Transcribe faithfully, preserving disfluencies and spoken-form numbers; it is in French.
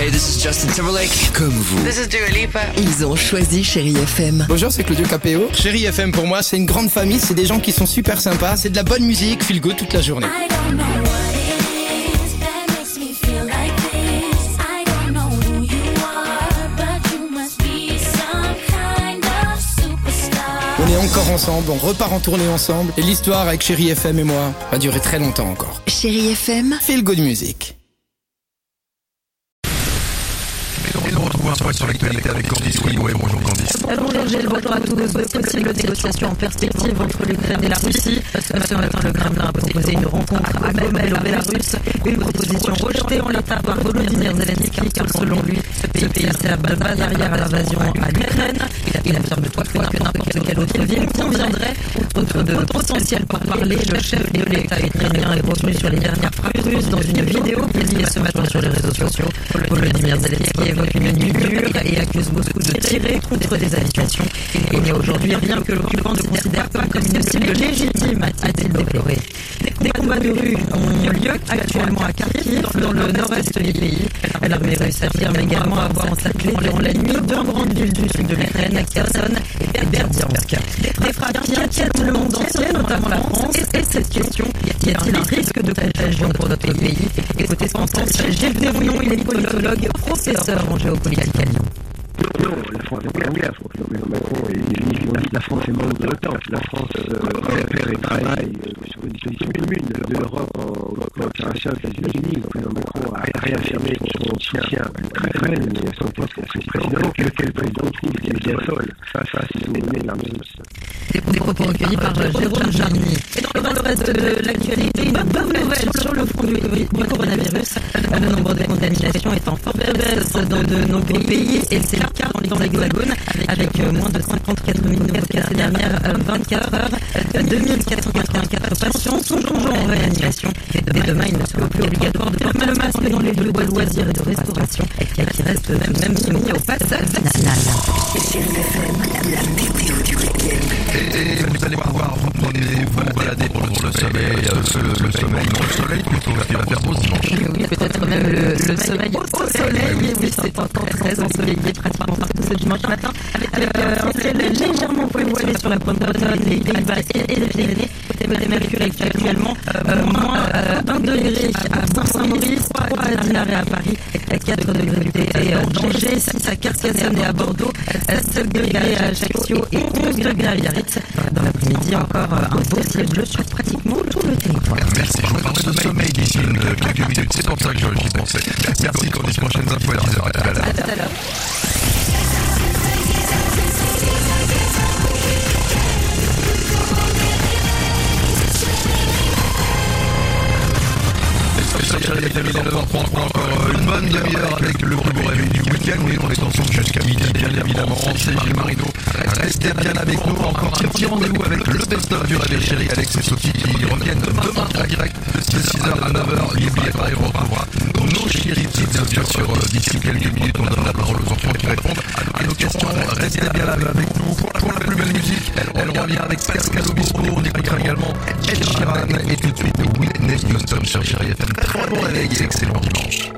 Hey, this is Justin Timberlake. Comme vous. This is Dua Lipa. Ils ont choisi Chérie F M. Bonjour, c'est Claudio Capéo. Chérie F M pour moi, c'est une grande famille, c'est des gens qui sont super sympas, c'est de la bonne musique, feel good toute la journée. On est encore ensemble, on repart en tournée ensemble, et l'histoire avec Chérie F M et moi va durer très longtemps encore. Chérie F M. Feel good music. Et on retrouve un point sur l'actualité avec Candice Ouigo. Bonjour Candice. Bonjour Gilles, bonjour à tous. De possibles négociations en perspective entre l'Ukraine et la Russie. Ce matin, le Kremlin a proposé une rencontre à Gomel au Bélarus. Une proposition rejetée en l'état par Volodymyr Zelensky, car selon lui, ce pays sert de base arrière à l'invasion à l'Ukraine. Il affirme toutefois que n'importe quelle autre ville conviendrait. Outre de potentiel pour parler, le chef de l'État ukrainien est revenu sur les dernières frappes russes dans une vidéo publiée ce matin sur les réseaux sociaux. Volodymyr Zelensky évoque une nuit dure et accuse Moscou de tirer contre des habitations. Il n'y a aujourd'hui rien que l'occupant ne considère pas comme une cible légitime, a-t-il déploré. Des combats de rue ont lieu actuellement à Kharkiv, dans le nord-est du pays. L'armée russe affirme également avoir encerclé durant la nuit deux grandes villes du sud de l'Ukraine, Kherson et Berdiansk. Des frappes qui inquiètent le monde entier, notamment la France. Et cette question, y a-t-il un risque de contagion pour notre pays? Écoutez ce qu'en pense Gilles Desrouillon, il est politologue, professeur en géopolitique à Lyon. Non, la France est pas en guerre. Macron, ils ont dit que la France est membre de l'OTAN. La France opère et travaille sur une disposition commune de l'Europe en coopération avec les États-Unis. Donc Macron a réaffirmé son soutien à l'Ukraine, mais son poste de président, quel que le président trouve qu'il est bien seul face à ces ennemis de l'armée russe. Des propos recueillis par Jérôme Jarny. Et dans le reste de l'actualité, une bonne nouvelle sur le front du coronavirus. Le nombre de contaminations est en forte baisse dans de nombreux pays et c'est le cas dans l'Hexagone avec moins de cinquante-quatre mille nouveaux cas ces dernières vingt-quatre heures. deux mille quatre cent quatre-vingt-quatre patients sont toujours en réanimation. Dès demain, il ne sera plus obligatoire de porter le masque dans les lieux de loisirs et de restauration qui restent même, même soumis au pass vaccinal. La météo du week-end. Et vous allez pouvoir vous promener, vous balader pour le sommeil, le sommeil, non le soleil plutôt, parce qu'il va faire beau dimanche. Oui, peut-être même le, le sommeil au soleil. Oui, oui, c'est encore très ensoleillé pratiquement partout ce dimanche matin, avec euh, un ciel légèrement voilé sur la pointe bretonne, les Pays-Bas et les Pyrénées. Côté Mercure actuellement, euh, moins euh, un degré à Bourg-Saint-Maurice, trois à Dinard et à Paris, quatre degrés à Angers, six à Carcassonne et à Bordeaux, sept degrés à Ajaccio et onze degrés à Biarritz. Dans l'après-midi, encore un beau ciel bleu sur pratiquement tout le territoire. Merci, je vous parle de sommeil d'ici quelques minutes, c'est pour ça que j'y pensais. Merci, pour les prochaines infos à dix heures. À tout à l'heure. À tout à l'heure. Ça y est, terminé neuf heures trente pour encore une bonne demi-heure avec le plus beau réveil du week-end. Oui, on est ensemble jusqu'à midi, bien évidemment. C'est Gilles Marino. Restez bien avec nous. Encore un petit rendez-vous avec le best-of du réveil chéri Alex et Sophie qui reviennent demain en direct de six heures à neuf heures. N'oubliez pas, et on retrouvera nos chéris petites. Bien sûr, d'ici quelques minutes, on donne la parole aux enfants qui répondent à nos questions. Restez bien là avec nous pour la, pour la plus belle musique. Elle, elle revient avec Pascal Obispo. On écoutera également Ed Sheeran et tout de suite Whitney Houston sur Chéri F M. Très bon réveil et excellent dimanche.